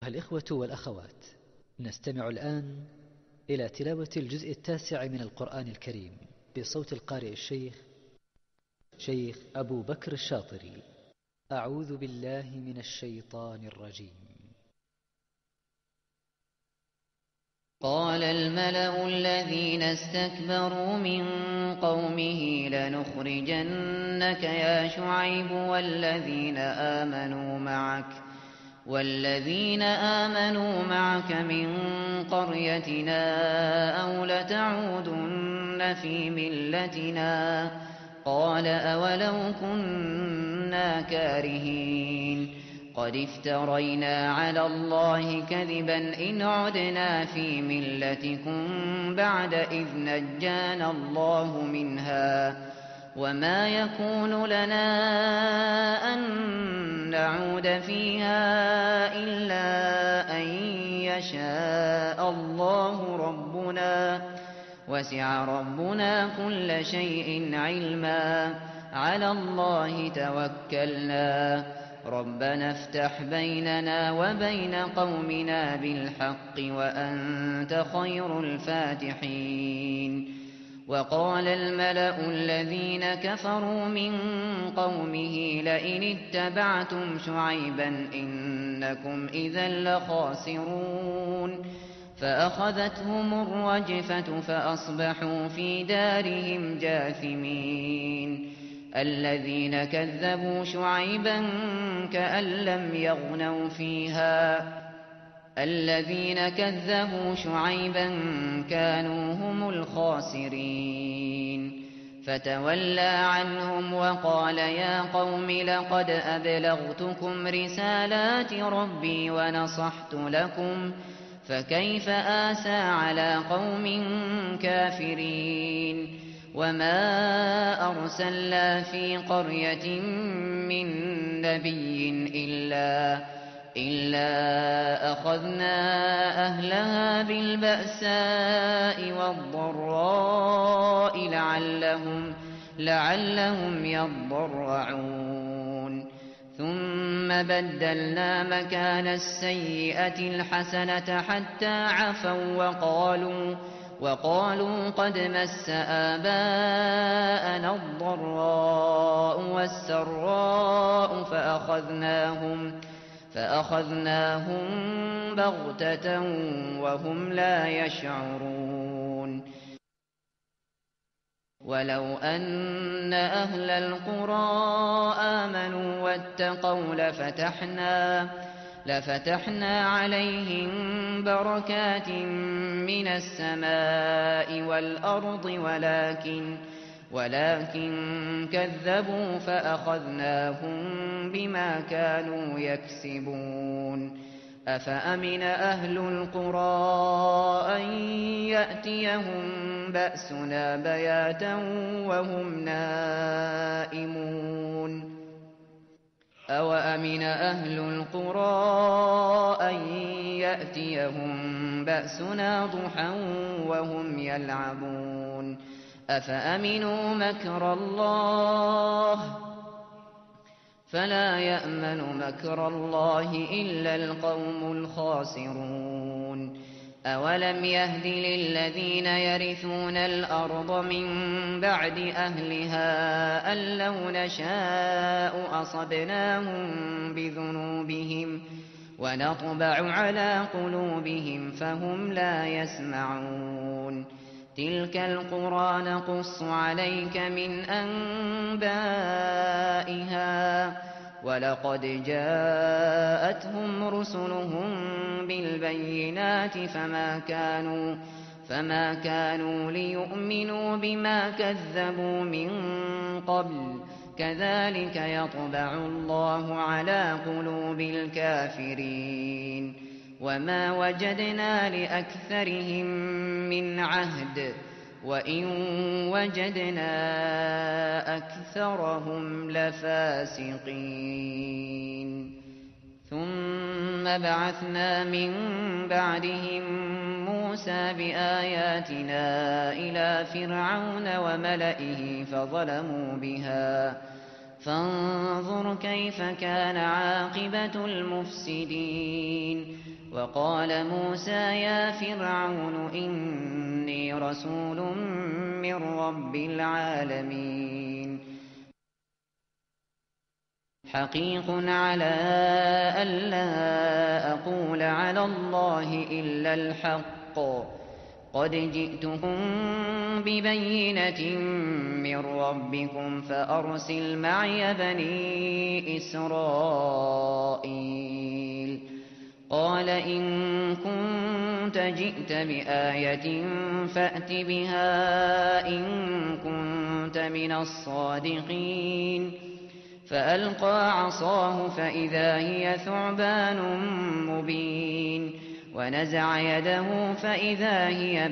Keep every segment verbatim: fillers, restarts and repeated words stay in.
الإخوة والأخوات، نستمع الآن إلى تلاوة الجزء التاسع من القرآن الكريم بصوت القارئ الشيخ شيخ أبو بكر الشاطري. أعوذ بالله من الشيطان الرجيم. قال الملأ الذين استكبروا من قومه لنخرجنك يا شعيب والذين آمنوا معك والذين آمنوا معك من قريتنا أو لتعودن في ملتنا قال أولو كنا كارهين قد افترينا على الله كذبا إن عدنا في ملتكم بعد إذ نجانا الله منها وما يكون لنا أن نعود فيها إلا أن يشاء الله ربنا وسع ربنا كل شيء علما على الله توكلنا ربنا افتح بيننا وبين قومنا بالحق وأنت خير الفاتحين. وقال الملأ الذين كفروا من قومه لئن اتبعتم شعيبا إنكم إذا لخاسرون فأخذتهم الرجفة فأصبحوا في دارهم جاثمين. الذين كذبوا شعيبا كأن لم يغنوا فيها الذين كذبوا شعيبا كانوا هم الخاسرين. فتولى عنهم وقال يا قوم لقد أبلغتكم رسالات ربي ونصحت لكم فكيف آسى على قوم كافرين. وما أرسلنا في قرية من نبي إلا إلا أخذنا أهلها بالبأساء والضراء لعلهم لعلهم يضرعون ثم بدلنا مكان السيئة الحسنة حتى عفوا وقالوا وقالوا قد مس آباءنا الضراء والسراء فأخذناهم فأخذناهم بغتة وهم لا يشعرون. ولو أن أهل القرى آمنوا واتقوا لفتحنا لفتحنا عليهم بركات من السماء والأرض ولكن ولكن كذبوا فأخذناهم بما كانوا يكسبون. أفأمن أهل القرى أن يأتيهم بأسنا بياتا وهم نائمون أوأمن أهل القرى أن يأتيهم بأسنا ضحى وهم يلعبون أفأمنوا مكر الله فلا يأمن مكر الله إلا القوم الخاسرون. أولم يهد للذين يرثون الأرض من بعد أهلها أن لو نشاء أصبناهم بذنوبهم ونطبع على قلوبهم فهم لا يسمعون. تلك القرى نقص عليك من أنبائها ولقد جاءتهم رسلهم بالبينات فما كانوا فما كانوا ليؤمنوا بما كذبوا من قبل كذلك يطبع الله على قلوب الكافرين. وما وجدنا لأكثرهم من عهد وإن وجدنا أكثرهم لفاسقين. ثم بعثنا من بعدهم موسى بآياتنا إلى فرعون وملئه فظلموا بها فانظر كيف كان عاقبة المفسدين. وقال موسى يا فرعون إني رسول من رب العالمين حقيق على ألا أقول على الله إلا الحق قد جئتكم ببينة من ربكم فأرسل معي بني إسرائيل قال إن كنت جئت بآية فأت بها إن كنت من الصادقين فألقى عصاه فإذا هي ثعبان مبين ونزع يده فإذا هي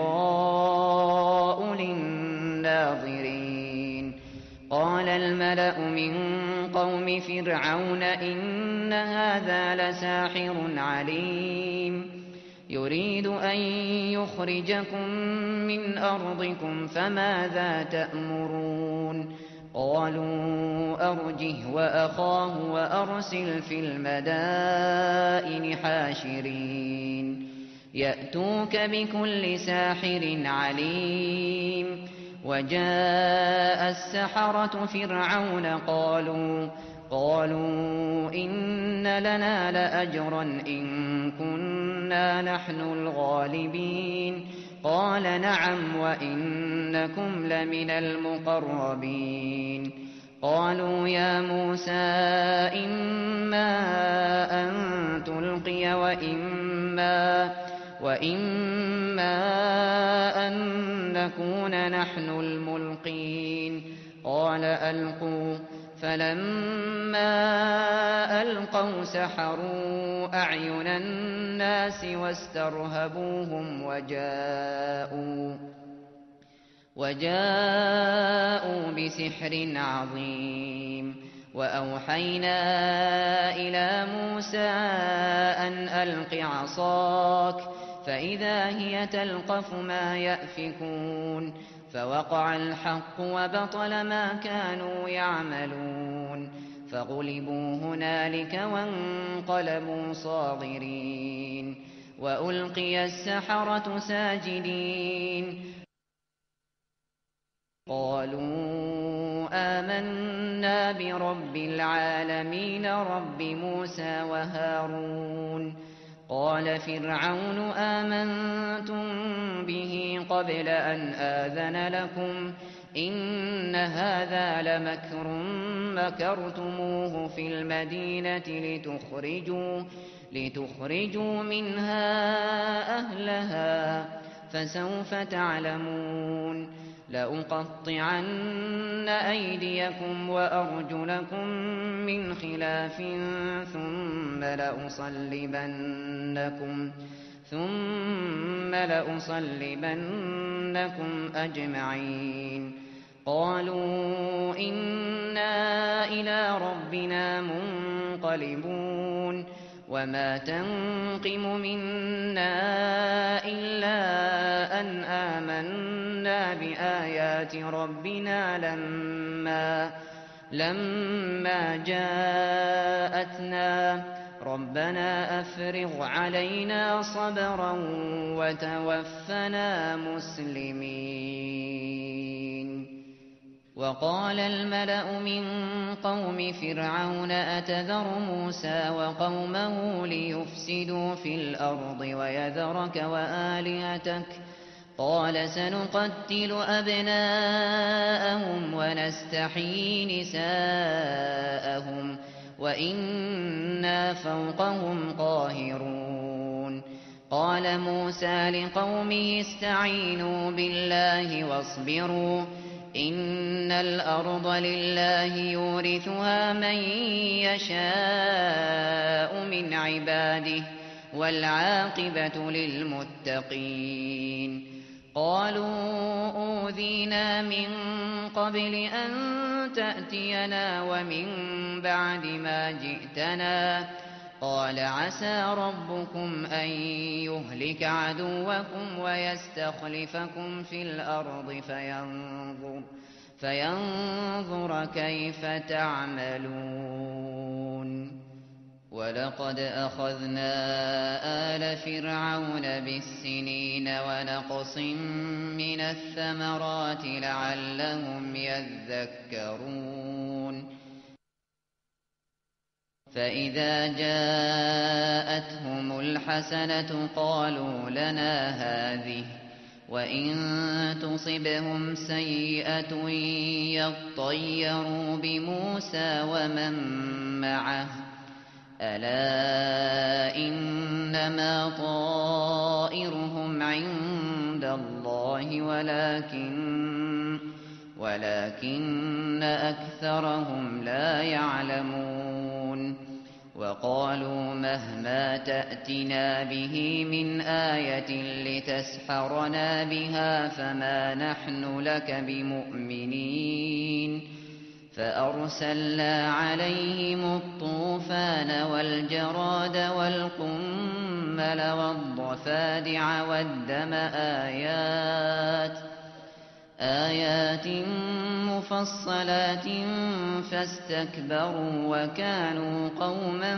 بيضاء للناظرين قال الملأ من قوم فرعون إن هذا لساحر عليم يريد أن يخرجكم من أرضكم فماذا تأمرون قالوا أرجه وأخاه وأرسل في المدائن حاشرين يأتوك بكل ساحر عليم وجاء السحرة فرعون قالوا قالوا إن لنا لأجرا إن كنا نحن الغالبين قال نعم وإنكم لمن المقربين قالوا يا موسى إما أن تلقي وإما, وإما أن نكون نحن الملقين قال ألقوا فلما ألقوا سحروا أعين الناس واسترهبوهم وجاءوا وجاءوا بسحر عظيم وأوحينا إلى موسى أن ألق عصاك فإذا هي تلقف ما يأفكون فوقع الحق وبطل ما كانوا يعملون فغلبوا هنالك وانقلبوا صاغرين وألقي السحرة ساجدين قالوا آمنا برب العالمين رب موسى وهارون قال فرعون آمنتم به قبل أن آذن لكم إن هذا لمكر مكرتموه في المدينة لتخرجوا, لتخرجوا منها أهلها فسوف تعلمون لأقطعن أيديكم وأرجلكم من خلاف ثم لأصلبنكم ثم لأصلبنكم أجمعين قالوا إنا إلى ربنا منقلبون وما تنقم منا إلا أن آمنا بآيات ربنا لما لما جاءتنا ربنا أفرغ علينا صبرا وتوفنا مسلمين وقال الملأ من قوم فرعون أتذر موسى وقومه ليفسدوا في الأرض ويذرك وآلهتك قال سنقتل أبناءهم ونستحيي نساءهم وإنا فوقهم قاهرون قال موسى لقومه استعينوا بالله واصبروا إن الأرض لله يورثها من يشاء من عباده والعاقبة للمتقين قالوا أوذينا من قبل أن تأتينا ومن بعد ما جئتنا قال عسى ربكم أن يهلك عدوكم ويستخلفكم في الأرض فينظر, فينظر كيف تعملون ولقد أخذنا آلَ فِرْعَوْنَ بِالسِّنِينَ وَنَقْصٍ مِّنَ الثَّمَرَاتِ لَعَلَّهُمْ يَذَّكَّرُونَ فَإِذَا جَاءَتْهُمُ الْحَسَنَةُ قَالُوا لَنَا هَٰذِهِ وَإِن تُصِبْهُمْ سَيِّئَةٌ يَطَّيَّرُوا بِمُوسَىٰ وَمَن مَّعَهُ أَلَا إِنَّمَا طَائِرُهُمْ عِندَ اللَّهِ وَلَٰكِنَّ وَلَٰكِنَّ أَكْثَرَهُمْ لَا يَعْلَمُونَ وَقَالُوا مَهْمَا تَأْتِنَا بِهِ مِنْ آيَةٍ لِتَسْحَرَنَا بِهَا فَمَا نَحْنُ لَكَ بِمُؤْمِنِينَ فَأَرْسَلْنَا عَلَيْهِمُ الطُّوفَانَ وَالْجَرَادَ وَالْقُمَّلَ وَالضَّفَادِعَ وَالدَّمَ آيَاتٍ آيَاتٍ مُفَصَّلَاتٍ فَاسْتَكْبَرُوا وَكَانُوا قَوْمًا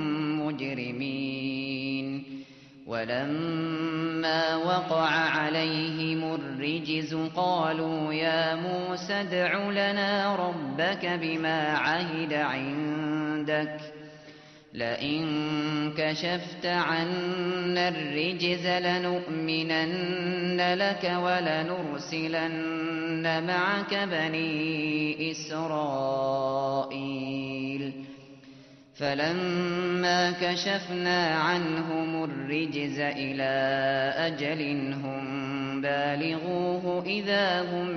مُجْرِمِينَ وَلَمَّا وَقَعَ عَلَيْهِمُ الرِّجْزُ قَالُوا يَا مُوسَى ادْعُ لَنَا رَبَّكَ بِمَا عَهِدَ عِندَكَ لَئِن كَشَفْتَ عَنَّا الرِّجْزَ لَنُؤْمِنَنَّ لَكَ وَلَنُرْسِلَنَّ مَعَكَ بَنِي إِسْرَائِيلَ فَلَمَّا كَشَفْنَا عَنْهُمُ الرِّجْزَ إِلَىٰ أَجَلٍ هُم بَالِغُوهُ إِذَا هُمْ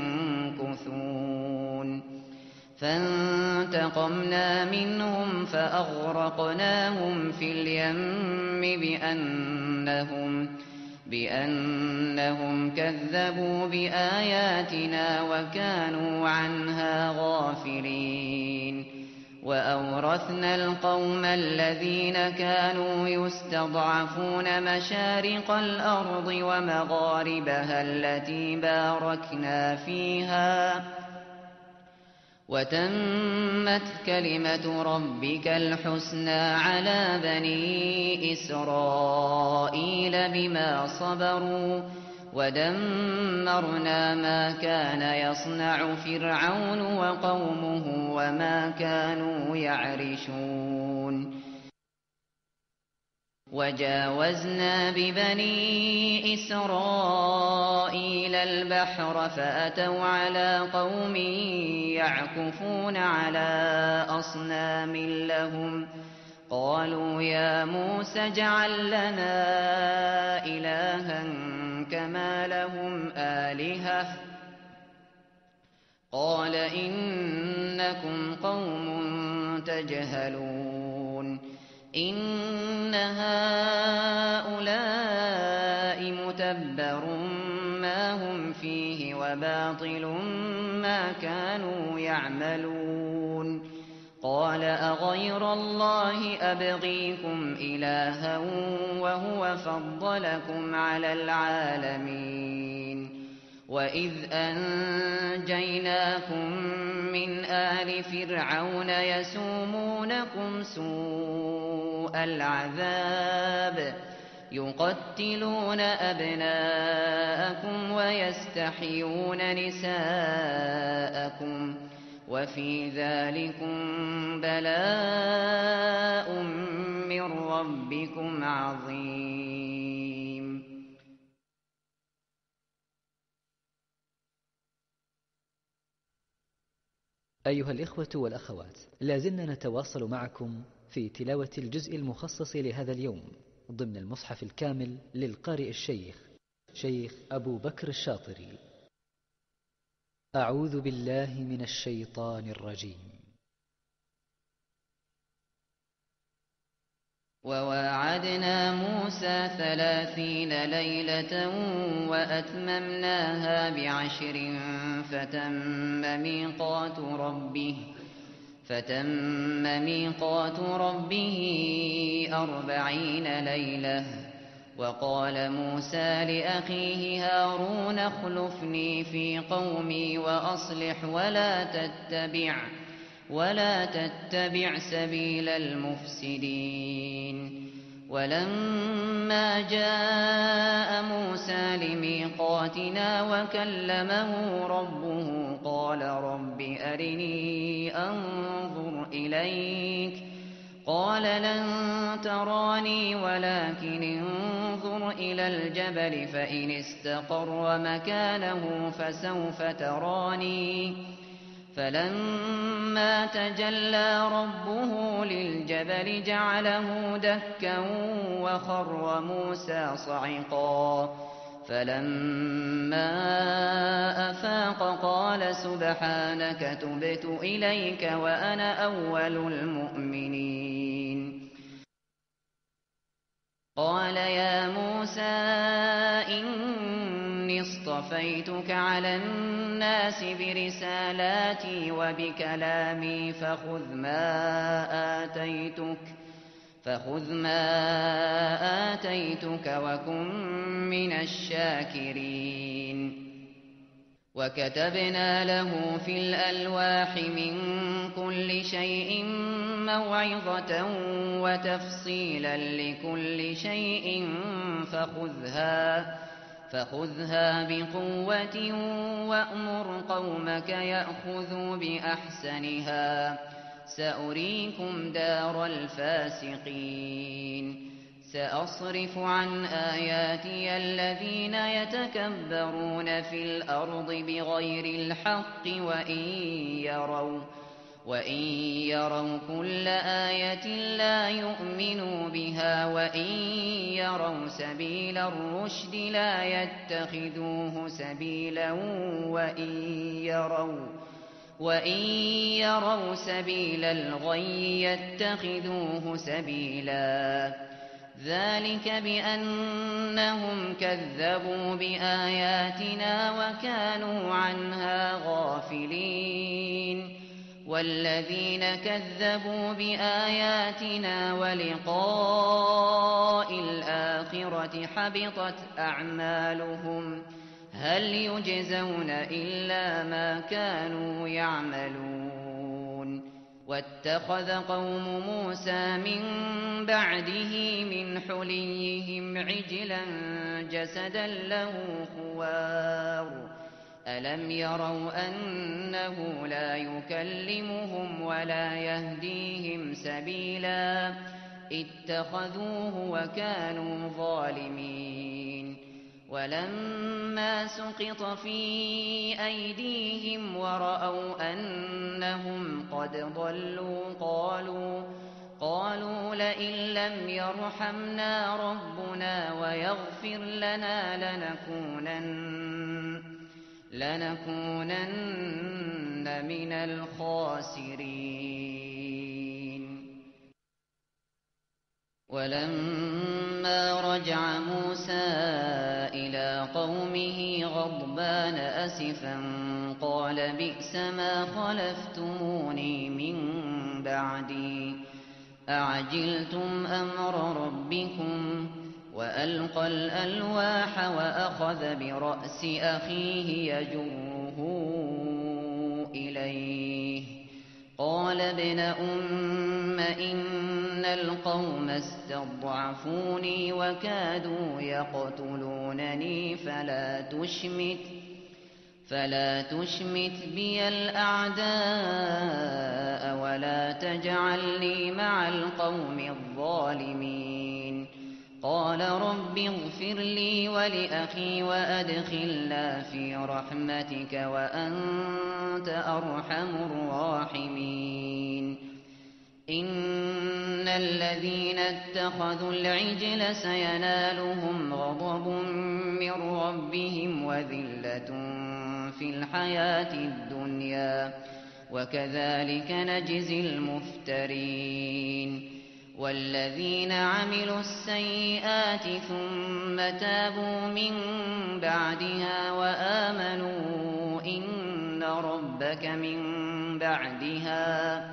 يَنكُثُونَ فَانتَقَمْنَا مِنْهُمْ فَأَغْرَقْنَاهُمْ فِي الْيَمِّ بِأَنَّهُمْ بِأَنَّهُمْ كَذَّبُوا بِآيَاتِنَا وَكَانُوا عَنْهَا غَافِلِينَ وَأَوْرَثْنَا الْقَوْمَ الَّذِينَ كَانُوا يُسْتَضْعَفُونَ مَشَارِقَ الْأَرْضِ وَمَغَارِبَهَا الَّتِي بَارَكْنَا فِيهَا وَتَمَّتْ كَلِمَةُ رَبِّكَ الْحُسْنَىٰ عَلَىٰ بَنِي إِسْرَائِيلَ بِمَا صَبَرُوا وَدَمَّرْنَا مَا كَانَ يَصْنَعُ فِرْعَوْنُ وَقَوْمُهُ وَمَا كَانُوا يَعْرِشُونَ وَجَاوَزْنَا بِبَنِي إِسْرَائِيلَ الْبَحْرَ فَأَتَوْا عَلَىٰ قَوْمٍ يَعْكُفُونَ عَلَىٰ أَصْنَامٍ لَّهُمْ قَالُوا يَا مُوسَى اجْعَل لَّنَا إِلَٰهًا كَمَا لَهُمْ آلِهَةٌ قَالَ إِنَّكُمْ قَوْمٌ تَجْهَلُونَ إِنَّ هَٰؤُلَاءِ مُتَبَّرٌ مَّا هُمْ فِيهِ وَبَاطِلٌ مَّا كَانُوا يَعْمَلُونَ قَالَ أَغَيْرَ اللَّهِ أَبْغِيكُمْ إِلَٰهًا وَهُوَ فَضَّلَكُمْ عَلَى الْعَالَمِينَ وَإِذْ أَنجَيْنَاكُم مِّنْ آلِ فِرْعَوْنَ يَسُومُونَكُمْ سُوءَ الْعَذَابِ يُقَتِّلُونَ أَبْنَاءَكُمْ وَيَسْتَحْيُونَ نِسَاءَكُمْ وَفِي ذَٰلِكُم بَلَاءٌ مِّن رَّبِّكُمْ عَظِيمٌ أيها الإخوة والأخوات، لازلنا نتواصل معكم في تلاوة الجزء المخصص لهذا اليوم ضمن المصحف الكامل للقارئ الشيخ شيخ أبو بكر الشاطري. أعوذ بالله من الشيطان الرجيم. وواعدنا موسى ثلاثين ليلة وأتممناها بعشر فتم ميقات ربه فتم ميقات ربه أربعين ليلة. وقال موسى لأخيه هارون اخلفني في قومي وأصلح ولا تتبع ولا تتبع سبيل المفسدين. ولما جاء موسى لميقاتنا وكلمه ربه قال رب أرني أنظر إليك قال لن تراني ولكن انظر إلى الجبل فإن استقر مكانه فسوف تراني فلما تجلى ربه للجبل جعله دكا وخر موسى صعقا فلما أفاق قال سبحانك تبت إليك وأنا أول المؤمنين قال يا موسى إني اصطفيتك على الناس برسالاتي وبكلامي فخذ ما آتيتك فخذ ما آتيتك وكن من الشاكرين وكتبنا له في الألواح من كل شيء موعظة وتفصيلا لكل شيء فخذها فخذها بقوة وأمر قومك يأخذوا بأحسنها سأريكم دار الفاسقين سأصرف عن آياتي الذين يتكبرون في الأرض بغير الحق وإن يروا وإن يروا كل آية لا يؤمنوا بها وإن يروا سبيل الرشد لا يتخذوه سبيلا وإن يروا وإن يروا سبيل الغي يتخذوه سبيلا ذلك بأنهم كذبوا بآياتنا وكانوا عنها غافلين والذين كذبوا بآياتنا ولقاء الآخرة حبطت أعمالهم هل يجزون إلا ما كانوا يعملون واتخذ قوم موسى من بعده من حليهم عجلا جسدا له خوار ألم يروا أنه لا يكلمهم ولا يهديهم سبيلا اتخذوه وكانوا ظالمين ولما سقط في أيديهم ورأوا أنهم قد ضلوا قالوا قالوا لئن لم يرحمنا ربنا ويغفر لنا لنكونن لنكونن من الخاسرين ولما رجع موسى إلى قومه غضبان أسفا قال بئس ما خلفتموني من بعدي أعجلتم أمر ربكم وألقى الألواح وأخذ برأس أخيه يجره إليه قال ابن أم إن القوم استضعفوني وكادوا يقتلونني فلا تشمت فلا تشمت بي الأعداء ولا تجعلني مع القوم الظالمين قال رب اغفر لي ولأخي وأدخلنا في رحمتك وأنت أرحم الراحمين إن الذين اتخذوا العجل سينالهم غضب من ربهم وذلة في الحياة الدنيا وكذلك نجزي المفترين والذين عملوا السيئات ثم تابوا من بعدها وآمنوا إن ربك من بعدها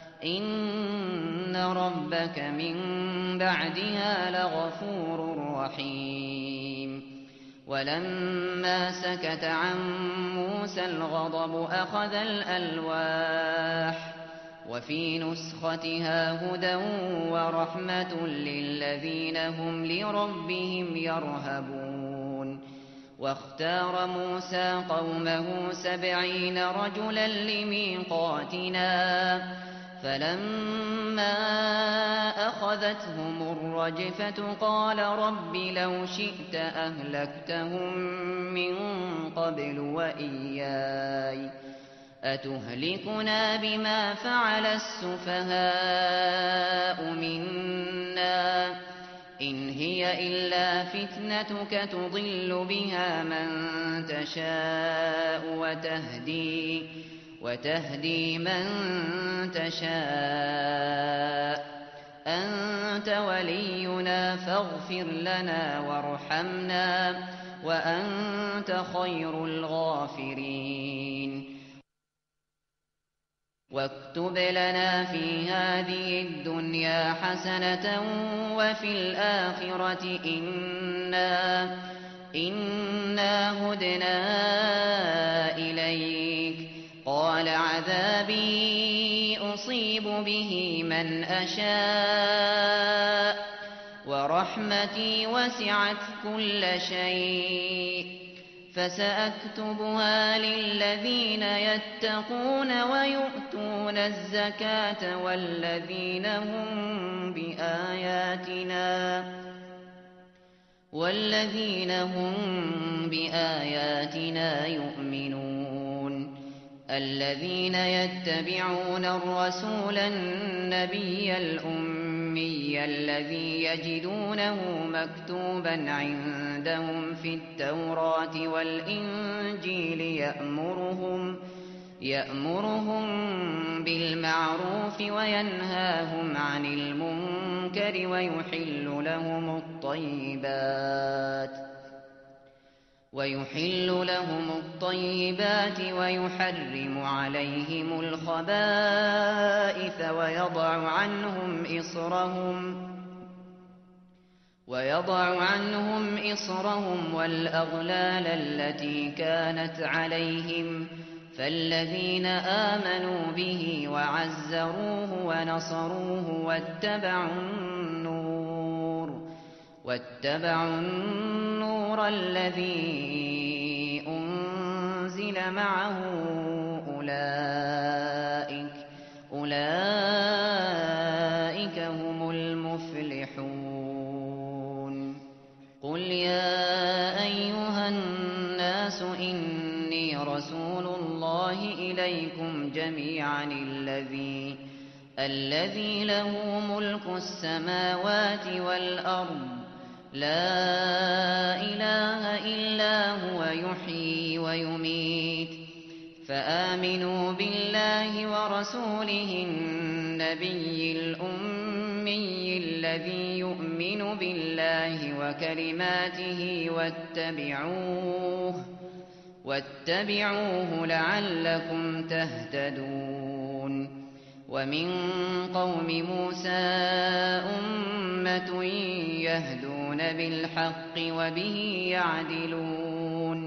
إن ربك من بعدها لغفور رحيم ولما سكت عن موسى الغضب أخذ الألواح وفي نسختها هدى ورحمة للذين هم لربهم يرهبون. واختار موسى قومه سبعين رجلا لميقاتنا فلما أخذتهم الرجفة قال رب لو شئت أهلكتهم من قبل وإياي أتهلكنا بما فعل السفهاء منا إن هي إلا فتنتك تضل بها من تشاء وتهدي, وتهدي من تشاء أنت ولينا فاغفر لنا وارحمنا وأنت خير الغافرين. واكتب لنا في هذه الدنيا حسنة وفي الآخرة إنا, إنا هدنا إليك قال عذابي أصيب به من أشاء ورحمتي وسعت كل شيء فسأكتبها للذين يتقون ويؤتون الزكاة والذين هم بآياتنا والذين هم بآياتنا يؤمنون. الذين يتبعون الرسول النبي الأمي الذي يجدونه مكتوبا عندهم في التوراة والإنجيل يأمرهم, يأمرهم بالمعروف وينهاهم عن المنكر ويحل لهم الطيبات ويحل لهم الطيبات ويحرم عليهم الخبائث ويضع عنهم إصرهم ويضع عنهم إصرهم والأغلال التي كانت عليهم فالذين آمنوا به وعزروه ونصروه واتبعوا النور واتبعوا النور الذي أنزل معه أولئك, أولئك هم المفلحون. قل يا أيها الناس إني رسول الله إليكم جميعا الذي, الذي له ملك السماوات والأرض لا إله إلا هو يحيي ويميت فآمنوا بالله ورسوله النبي الأمي الذي يؤمن بالله وكلماته واتبعوه, واتبعوه لعلكم تهتدون. ومن قوم موسى أمة يهدون بالحق وبه يعدلون.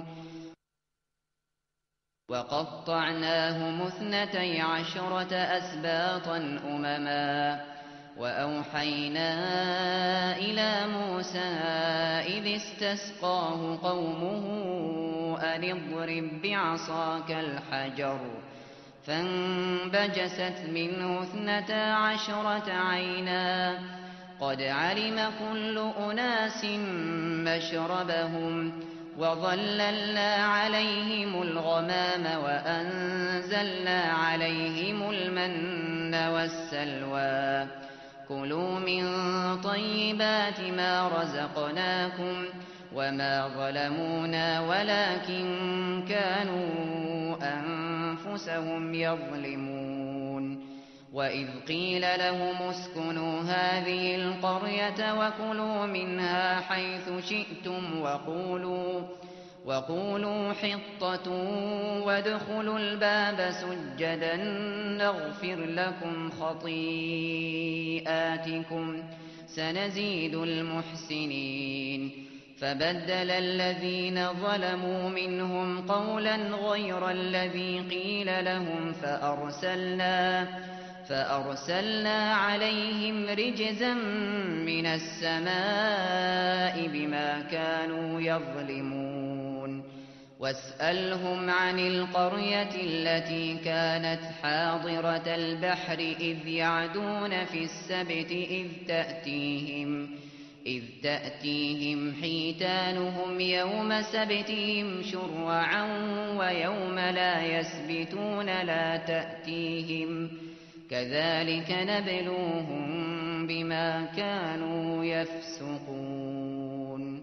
وقطعناهم اثنتي عشرة أسباطا أمما وأوحينا إلى موسى إذ استسقاه قومه أن اضرب بعصاك الحجر فانبجست منه اثنتا عشرة عينا قد علم كل أناس مشربهم وظللنا عليهم الغمام وأنزلنا عليهم المن والسلوى كلوا من طيبات ما رزقناكم وما ظلمونا ولكن كانوا أنفسهم يظلمون. وإذ قيل لهم اسكنوا هذه القرية وكلوا منها حيث شئتم وقولوا, وقولوا حطة وادخلوا الباب سجدا نغفر لكم خطيئاتكم سنزيد المحسنين. فبدل الذين ظلموا منهم قولا غير الذي قيل لهم فأرسلنا, فأرسلنا عليهم رجزا من السماء بما كانوا يظلمون واسألهم عن القرية التي كانت حاضرة البحر إذ يعدون في السبت إذ تأتيهم إذ تأتيهم حيتانهم يوم سبتهم شرعا ويوم لا يسبتون لا تأتيهم كذلك نبلوهم بما كانوا يفسقون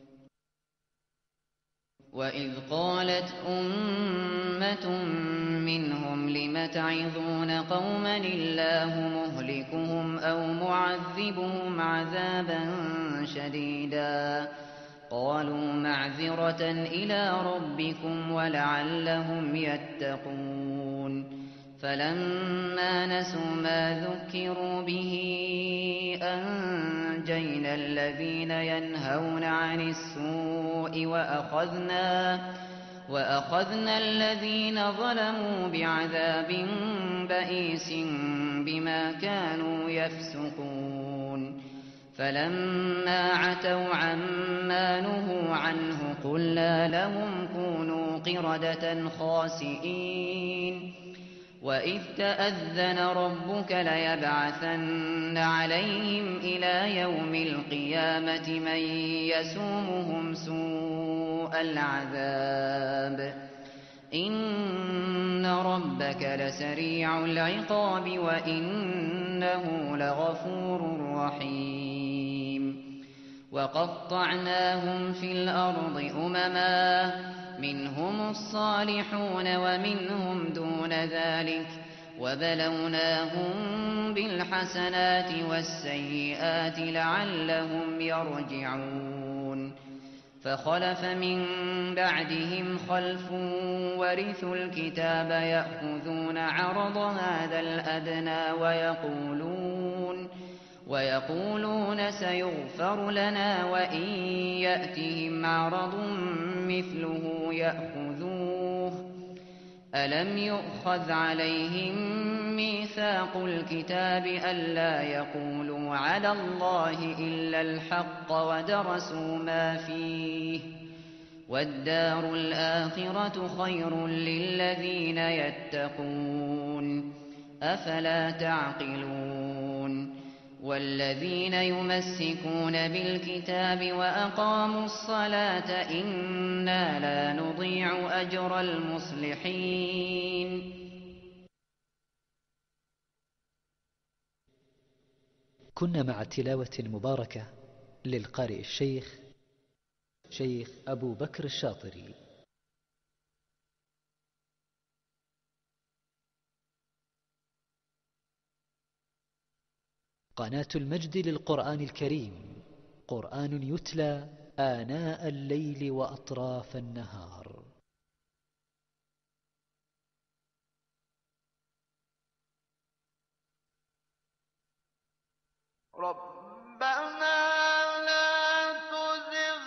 وإذ قالت أمة منهم لم تعظون قوما الله مهلكهم أو معذبهم عذابا شديدا قالوا معذرة إلى ربكم ولعلهم يتقون فلما نسوا ما ذكروا به أنجينا الذين ينهون عن السوء وأخذنا, وأخذنا الذين ظلموا بعذاب بئيس بما كانوا يفسقون فلما عتوا عما نهوا عنه قلنا لهم كونوا قردة خاسئين وإذ تأذن ربك ليبعثن عليهم إلى يوم القيامة من يسومهم سوء العذاب إن ربك لسريع العقاب وإنه لغفور رحيم وقطعناهم في الأرض أمما منهم الصالحون ومنهم دون ذلك وبلوناهم بالحسنات والسيئات لعلهم يرجعون فخلف من بعدهم خلف ورثوا الكتاب يأخذون عرض هذا الأدنى ويقولون ويقولون سيغفر لنا وإن يأتهم عرض مثله يأخذوه ألم يؤخذ عليهم ميثاق الكتاب ألا يقولوا على الله إلا الحق ودرسوا ما فيه والدار الآخرة خير للذين يتقون أفلا تعقلون والذين يمسكون بالكتاب وأقاموا الصلاة إنا لا نضيع أجر المصلحين. كنا مع التلاوة المباركة للقارئ الشيخ شيخ أبو بكر الشاطري. قناة المجد للقرآن الكريم، قرآن يتلى آناء الليل وأطراف النهار. ربنا لا تزغ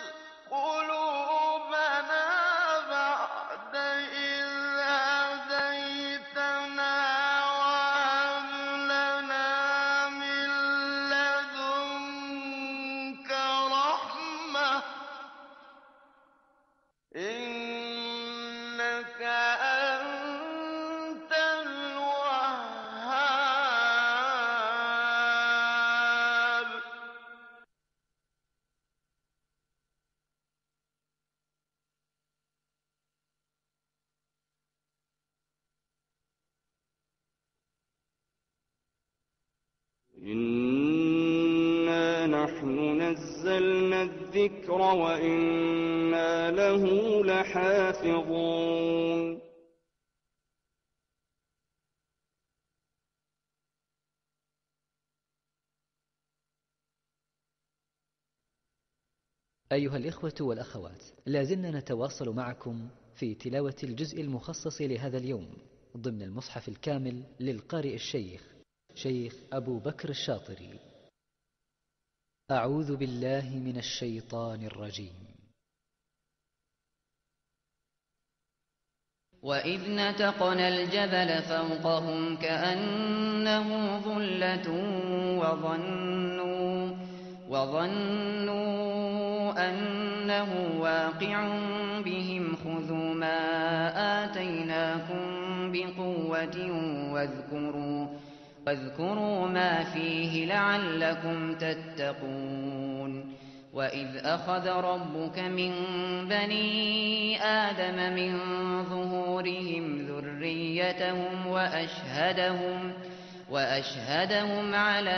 قلوبنا بعد إذ هديتنا وهب لنا من لدنك رحمة إنك أنت الوهاب. إنا نحن نزلنا الذكر وإنا له لحافظون. أيها الإخوة والأخوات، لازلنا نتواصل معكم في تلاوة الجزء المخصص لهذا اليوم ضمن المصحف الكامل للقارئ الشيخ شيخ أبو بكر الشاطري. أعوذ بالله من الشيطان الرجيم. وإذ نتقنا الجبل فوقهم كأنه ظلة وظنوا, وظنوا أنه واقع بهم خذوا ما آتيناكم بقوة واذكروا, واذكروا ما فيه لعلكم تتقون. وإذ أخذ ربك من بني آدم من ظهورهم ذريتهم وأشهدهم, وأشهدهم على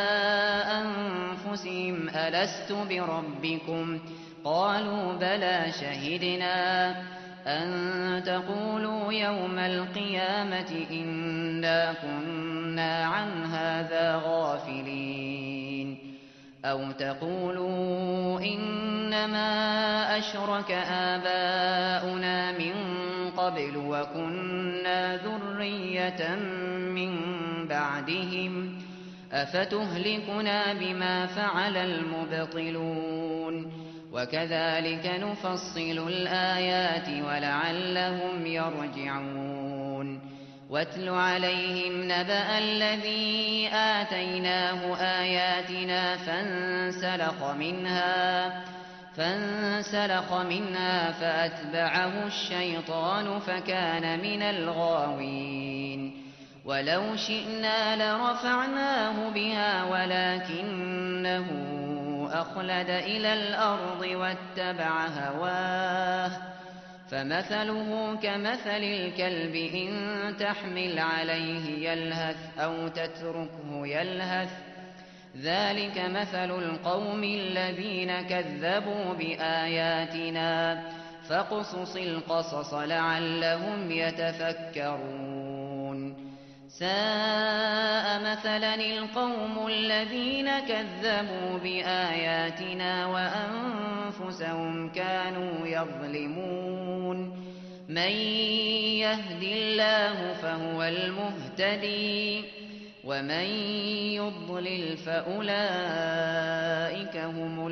أنفسهم ألست بربكم قالوا بلى شهدنا أن تقولوا يوم القيامة إنا كنا عن هذا غافلين أو تقولوا إنما أشرك آباؤنا من قبل وكنا ذرية من بعدهم أفتهلكنا بما فعل المبطلون وكذلك نفصل الآيات ولعلهم يرجعون. واتل عليهم نبأ الذي آتيناه آياتنا فانسلخ منها, فانسلخ منها فأتبعه الشيطان فكان من الغاوين. ولو شئنا لرفعناه بها ولكنه أخلد إلى الأرض واتبع هواه فمثله كمثل الكلب إن تحمل عليه يلهث أو تتركه يلهث ذلك مثل القوم الذين كذبوا بآياتنا فاقصص القصص لعلهم يتفكرون. ساء مثلا القوم الذين كذبوا بآياتنا وأنفسهم كانوا يظلمون. من يهد الله فهو المهتدي ومن يضلل فأولئك هم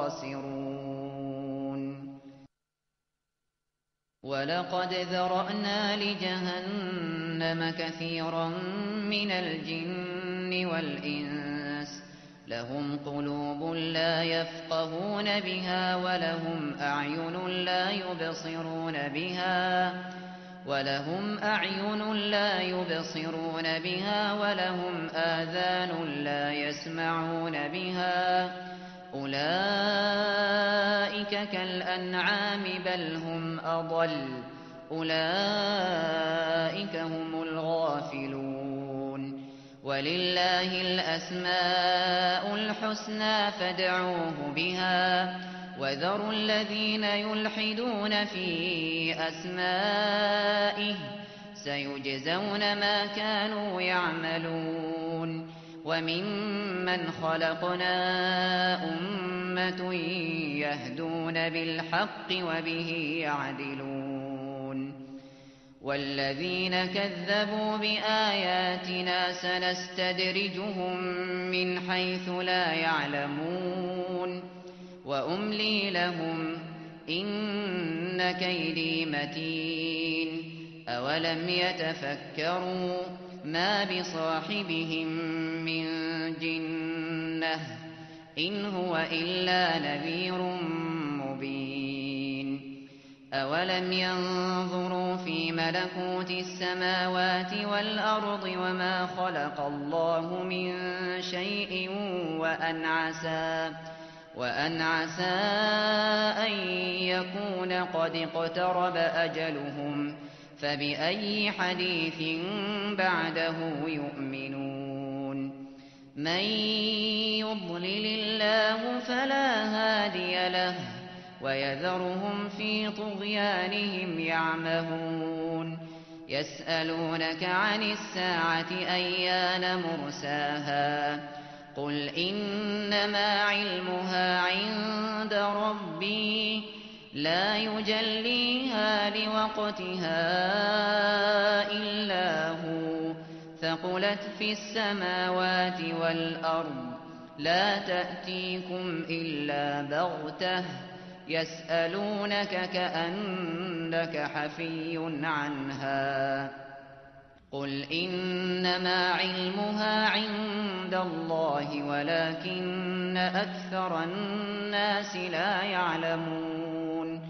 الخاسرون. ولقد ذرأنا لجهنم كثيرا من الجن والإنس لهم قلوب لا يفقهون بها ولهم أعين لا يبصرون بها ولهم أعين لا يبصرون بها ولهم آذان لا يسمعون بها أولئك كالأنعام بل هم أضل أولئك هم الغافلون. ولله الأسماء الحسنى فادعوه بها وذروا الذين يلحدون في أسمائه سيجزون ما كانوا يعملون. وممن خلقنا أمة يهدون بالحق وبه يعدلون. والذين كذبوا بآياتنا سنستدرجهم من حيث لا يعلمون وأملي لهم إن كيدي متين. أولم يتفكروا ما بصاحبهم من جنة إن هو إلا نذير مبين. أولم ينظروا في ملكوت السماوات والأرض وما خلق الله من شيء وأن عسى, وأن عسى أن يكون قد اقترب أجلهم فبأي حديث بعده يؤمنون. من يضلل الله فلا هادي له ويذرهم في طغيانهم يعمهون. يسألونك عن الساعة أيان مرساها قل إنما علمها عند ربي لا يجليها لوقتها إلا هو ثقلت في السماوات والأرض لا تأتيكم إلا بغتة يسألونك كأنك حفي عنها قل إنما علمها عند الله ولكن أكثر الناس لا يعلمون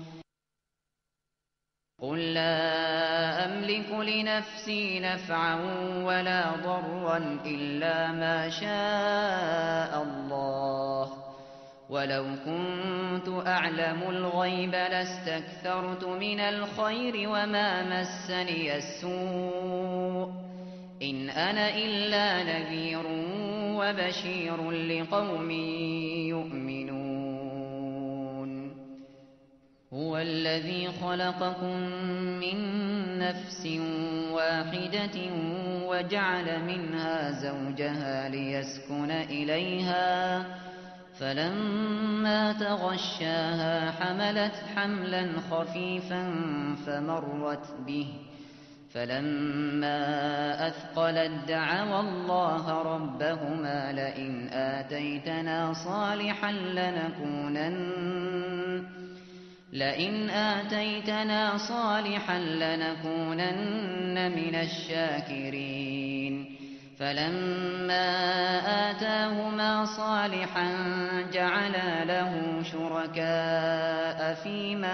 قل لا أملك لنفسي نفعا ولا ضرا إلا ما شاء الله ولو كنت أعلم الغيب لاستكثرت من الخير وما مسني السوء إن أنا إلا نذير وبشير لقوم يؤمنون هو الذي خلقكم من نفس واحدة وجعل منها زوجها ليسكن إليها فلما تغشاها حملت حملا خفيفا فمرت به فلما أثقلت دعوا الله ربهما لئن آتيتنا صالحا لنكونن لئن آتيتنا صالحا لنكونن من الشاكرين فلما آتاهما صالحا جعلا له شركاء فيما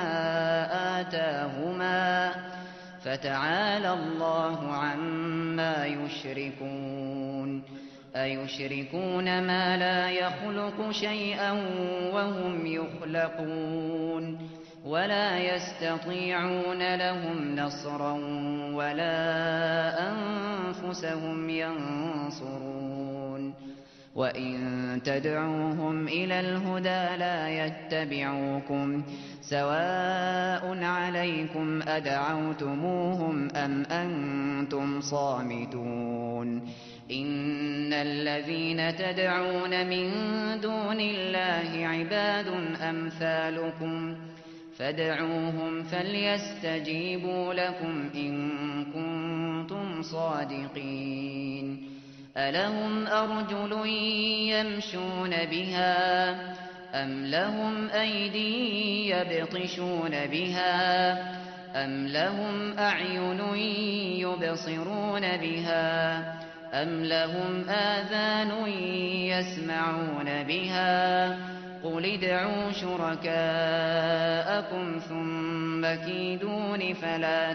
آتاهما فتعالى الله عما يشركون أيشركون ما لا يخلق شيئا وهم يخلقون ولا يستطيعون لهم نصرا ولا أنفسهم ينصرون وإن تدعوهم إلى الهدى لا يتبعوكم سواء عليكم أدعوتموهم أم أنتم صامتون إن الذين تدعون من دون الله عباد أمثالكم فادعوهم فليستجيبوا لكم إن كنتم صادقين ألهم أرجل يمشون بها أم لهم أيدي يبطشون بها أم لهم أعين يبصرون بها أم لهم آذان يسمعون بها قل ادعوا شركاءكم ثم كيدون فلا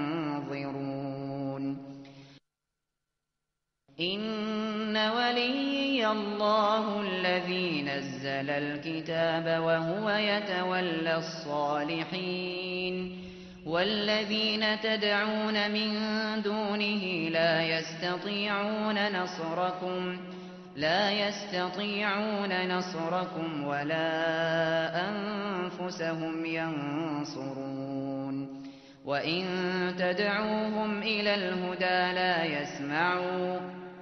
تنظرون إن وليي الله الذي نزل الكتاب وهو يتولى الصالحين والذين تدعون من دونه لا يستطيعون نصركم لا يستطيعون نصركم ولا أنفسهم ينصرون وإن تدعوهم إلى الهدى لا يسمعوا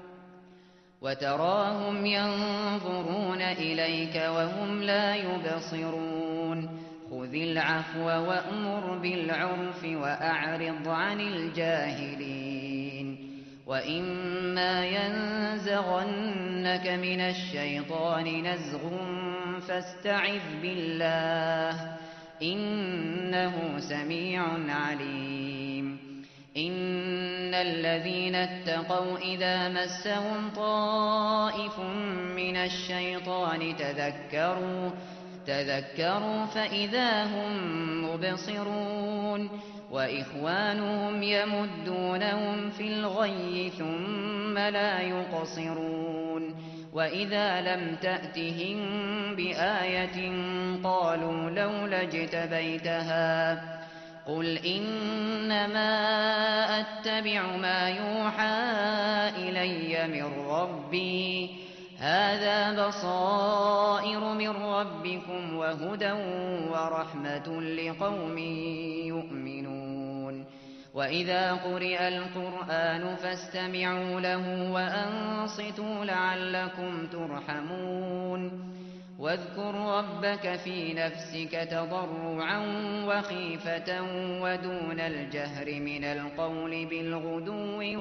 وتراهم ينظرون إليك وهم لا يبصرون خذ العفو وأمر بالعرف وأعرض عن الجاهلين وإما ينزغنك من الشيطان نزغ فاستعذ بالله إنه سميع عليم إن الذين اتقوا إذا مسهم طائف من الشيطان تذكروا تذكروا فإذا هم مبصرون وإخوانهم يمدونهم في الغي ثم لا يقصرون وإذا لم تأتهم بآية قالوا لولا اجتبيتها قل إنما أتبع ما يوحى إلي من ربي هذا بصائر من ربكم وهدى ورحمة لقوم يؤمنون وإذا قرئ القرآن فاستمعوا له وأنصتوا لعلكم ترحمون واذكر ربك في نفسك تضرعا وخيفة ودون الجهر من القول بالغدو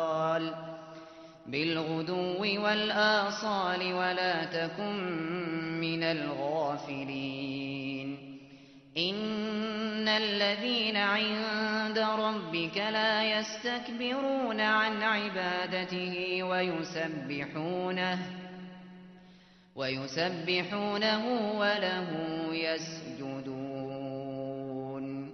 والآصال بالغدو والآصال ولا تكن من الغافلين إن الذين عند ربك لا يستكبرون عن عبادته ويسبحونه ويسبحونه وله يسجدون.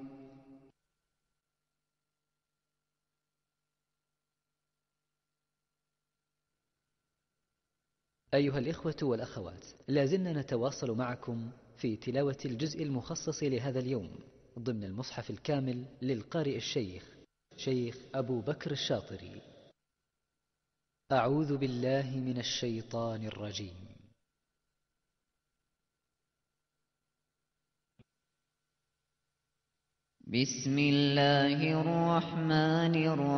أيها الإخوة والأخوات، لازلنا نتواصل معكم في تلاوة الجزء المخصص لهذا اليوم ضمن المصحف الكامل للقارئ الشيخ شيخ أبو بكر الشاطري. أعوذ بالله من الشيطان الرجيم. بسم الله الرحمن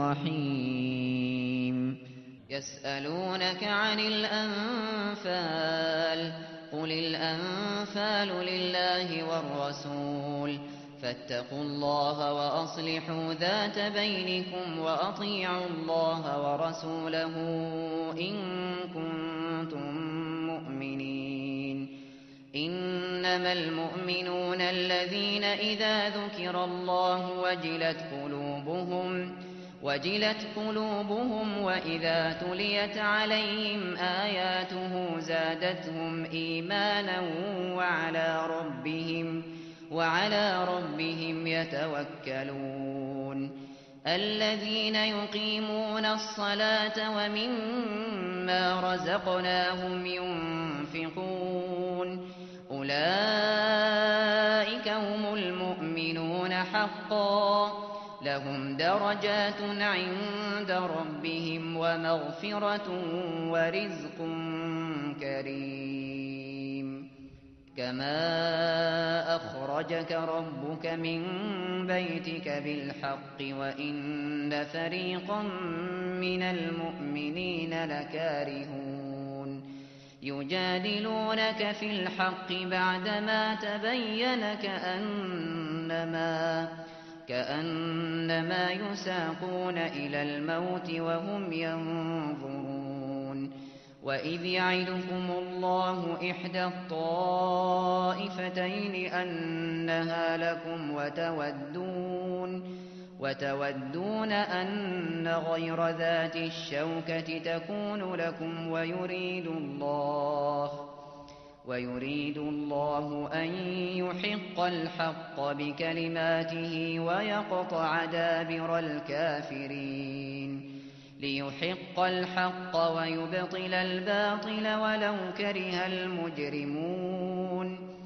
الرحيم. يسألونك عن الأنفال قل الأنفال لله والرسول فاتقوا الله وأصلحوا ذات بينكم وأطيعوا الله ورسوله إن كنتم مؤمنين. إنما المؤمنون الذين إذا ذكر الله وجلت قلوبهم وجلت قلوبهم وإذا تليت عليهم آياته زادتهم إيمانا وعلى ربهم وعلى ربهم يتوكلون. الذين يقيمون الصلاة ومما رزقناهم ينفقون أولئك هم المؤمنون حقا لهم درجات عند ربهم ومغفرة ورزق كريم. كما أخرجك ربك من بيتك بالحق وإن فريقا من المؤمنين لكارهون يجادلونك في الحق بعدما تبين كأنما كأنما يساقون إلى الموت وهم ينظرون. وإذ يعدكم الله إحدى الطائفتين أنها لكم وتودون وتودون أن غير ذات الشوكة تكون لكم ويريد الله ويريد الله أن يحق الحق بكلماته ويقطع دابر الكافرين ليحق الحق ويبطل الباطل ولو كره المجرمون.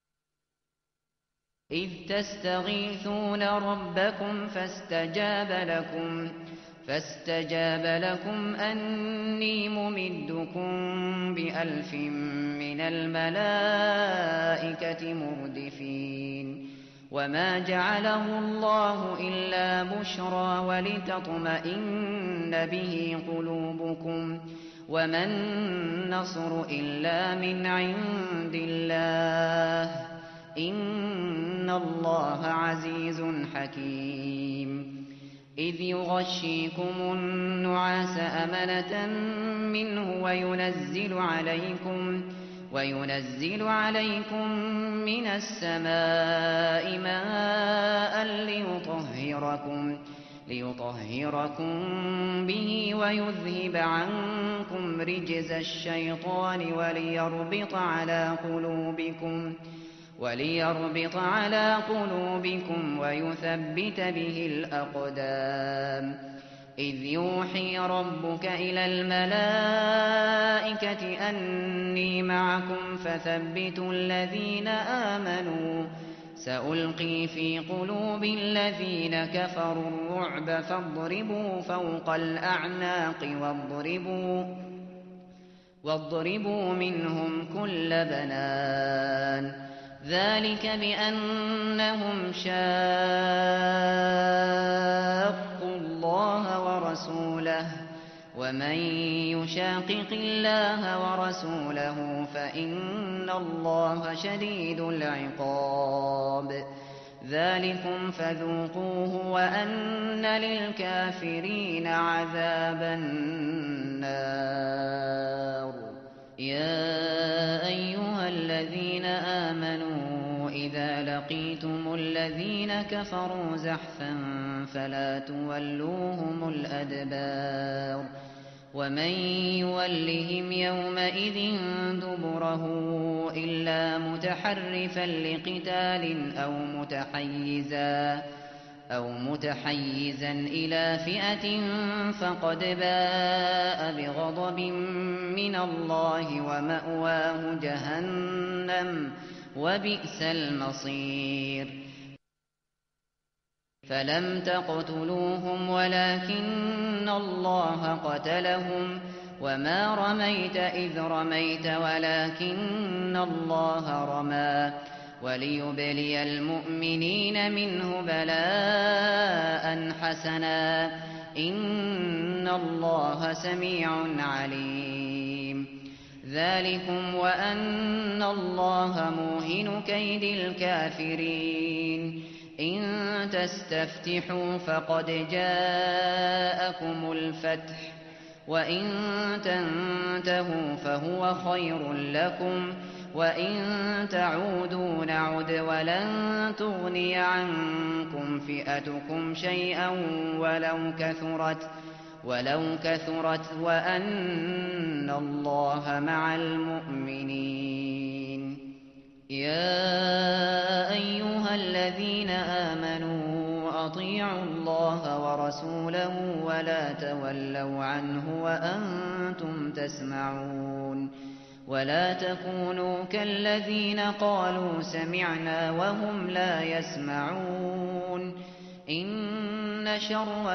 إذ تستغيثون ربكم فاستجاب لكم فاستجاب لكم أني ممدكم بألف من الملائكة مردفين. وما جعله الله إلا بشرى ولتطمئن به قلوبكم وما النصر إلا من عند الله إن الله عزيز حكيم. إذ يغشيكم النعاس أمنة منه وينزل عليكم وينزل عليكم من السماء ماء ليطهركم ليطهركم به ويذهب عنكم رجز الشيطان وليربط على قلوبكم وليربط على قلوبكم ويثبت به الأقدام. إذ يوحي ربك إلى الملائكة أني معكم فثبتوا الذين آمنوا سألقي في قلوب الذين كفروا الرعب فاضربوا فوق الأعناق واضربوا واضربوا منهم كل بنان. ذلك بأنهم شاقوا الله ورسوله ومن يشاقق الله ورسوله فإن الله شديد العقاب. ذلكم فذوقوه وأن للكافرين عذاب النار. يا أيها الذين الذين آمنوا إذا لقيتم الذين كفروا زحفا فلا تولوهم الأدبار ومن يولهم يومئذ دبره إلا متحرفا لقتال أو متحيزا أو متحيزا إلى فئة فقد باء بغضب من الله ومأواه جهنم وبئس المصير فلم تقتلوهم ولكن الله قتلهم وما رميت إذ رميت ولكن الله رمى وليبلي المؤمنين منه بلاء حسنا إن الله سميع عليم ذلكم وأن الله موهن كيد الكافرين إن تستفتحوا فقد جاءكم الفتح وإن تنتهوا فهو خير لكم وإن تعودوا نعد ولن تغني عنكم فئتكم شيئا ولو كثرت ولو كثرت وأن الله مع المؤمنين يا أيها الذين آمنوا أطيعوا الله ورسوله ولا تولوا عنه وأنتم تسمعون ولا تكونوا كالذين قالوا سمعنا وهم لا يسمعون إن شر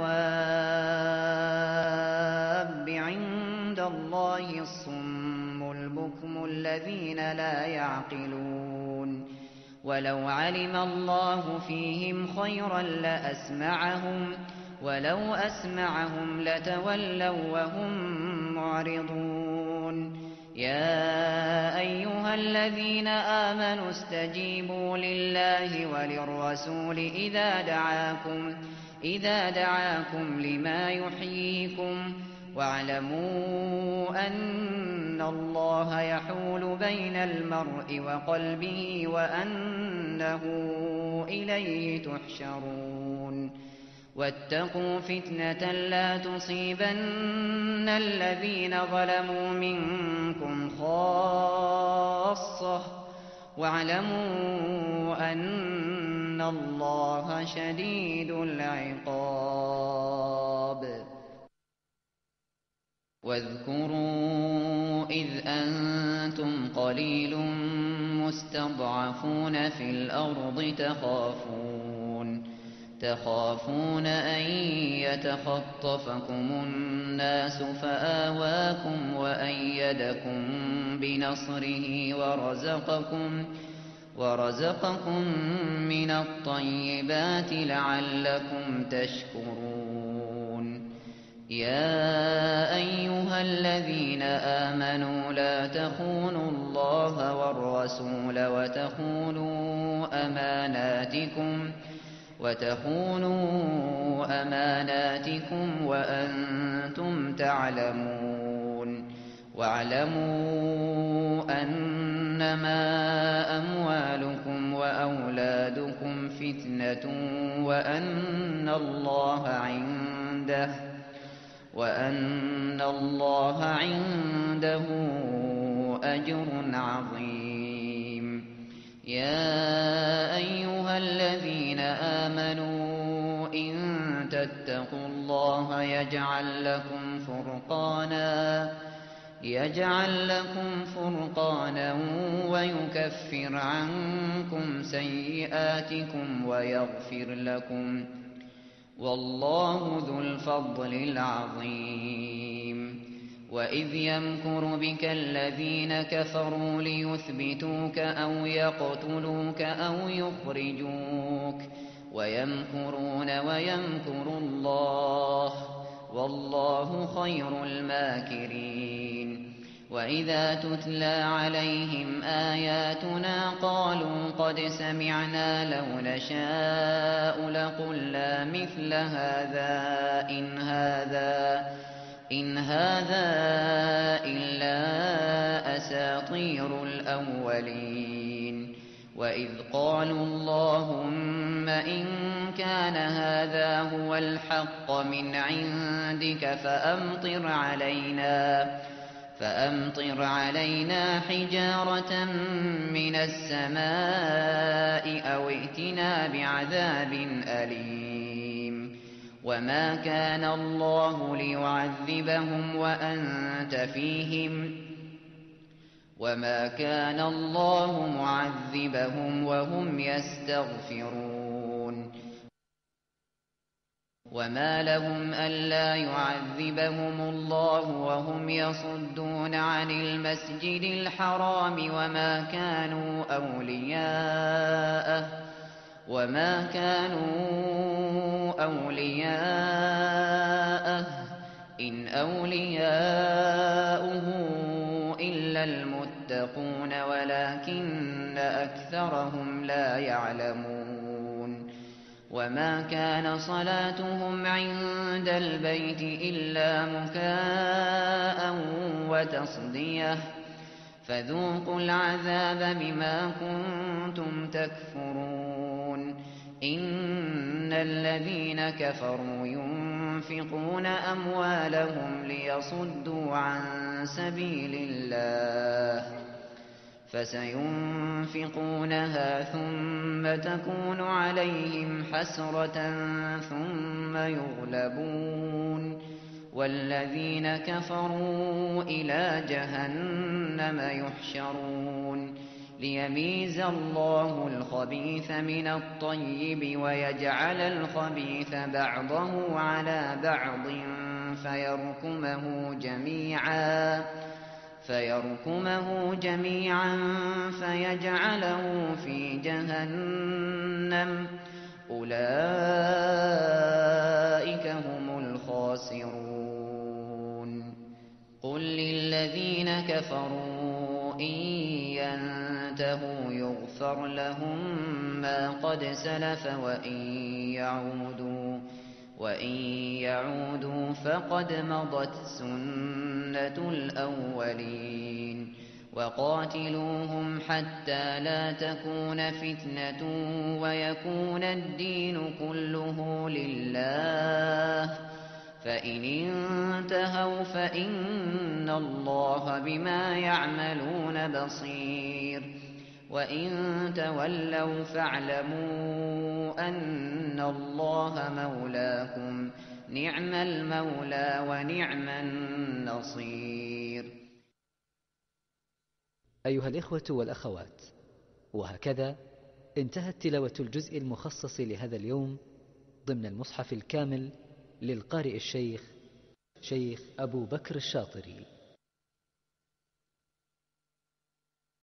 الدواب عند الله الصم البكم الذين لا يعقلون ولو علم الله فيهم خيرا لأسمعهم ولو أسمعهم لتولوا وهم معرضون يا أيها الذين آمنوا استجيبوا لله وللرسول إذا دعاكم إذا دعاكم لما يحييكم واعلموا أن الله يحول بين المرء وقلبه وأنه إليه تحشرون واتقوا فتنة لا تصيبن الذين ظلموا منكم خاصة واعلموا أن الله شديد العقاب واذكروا إذ أنتم قليل مستضعفون في الأرض تخافون تخافون أن يتخطفكم الناس فآواكم وأيدكم بنصره ورزقكم ورزقكم من الطيبات لعلكم تشكرون يا أيها الذين آمنوا لا تخونوا الله والرسول وتخونوا أماناتكم وتخونوا أماناتكم وأنتم تعلمون واعلموا أنما أموالكم وأولادكم فتنة وأن الله عنده وأن الله عنده أجر عظيم يا أيها الذين آمنوا إن تتقوا الله يجعل لكم فرقانا يجعل لكم فرقانا ويكفر عنكم سيئاتكم ويغفر لكم والله ذو الفضل العظيم وإذ يمكر بك الذين كفروا ليثبتوك أو يقتلوك أو يخرجوك ويمكرون ويمكر الله والله خير الماكرين وإذا تتلى عليهم آياتنا قالوا قد سمعنا لو نشاء لقلنا مثل هذا إن هذا إن هذا إلا أساطير الأولين وإذ قالوا اللهم إن كان هذا هو الحق من عندك فأمطر علينا فأمطر علينا حجارة من السماء أو ائتنا بعذاب أليم وما كان الله ليعذبهم وأنت فيهم وما كان الله معذبهم وهم يستغفرون وما لهم ألا يعذبهم الله وهم يصدون عن المسجد الحرام وما كانوا أولياءه وما كانوا أولياءه إن أولياؤه إلا المتقون ولكن أكثرهم لا يعلمون وما كان صلاتهم عند البيت إلا مكاء وتصدية فذوقوا العذاب بما كنتم تكفرون إن الذين كفروا ينفقون أموالهم ليصدوا عن سبيل الله فسينفقونها ثم تكون عليهم حسرة ثم يغلبون والذين كفروا إلى جهنم يحشرون ليميز الله الخبيث من الطيب ويجعل الخبيث بعضه على بعض فيركمه جميعا فيركمه جميعا فيجعله في جهنم أولئك هم الخاسرون قل للذين كفروا إن ينتهوا يغفر لهم ما قد سلف وإن يعودوا وإن يعودوا فقد مضت سنة الأولين وقاتلوهم حتى لا تكون فتنة ويكون الدين كله لله فإن انتهوا فإن الله بما يعملون بصير وإن تولوا فاعلموا أن الله مولاكم نعم المولى ونعم النصير. أيها الإخوة والأخوات، وهكذا انتهت تلاوة الجزء المخصص لهذا اليوم ضمن المصحف الكامل للقارئ الشيخ شيخ أبو بكر الشاطري.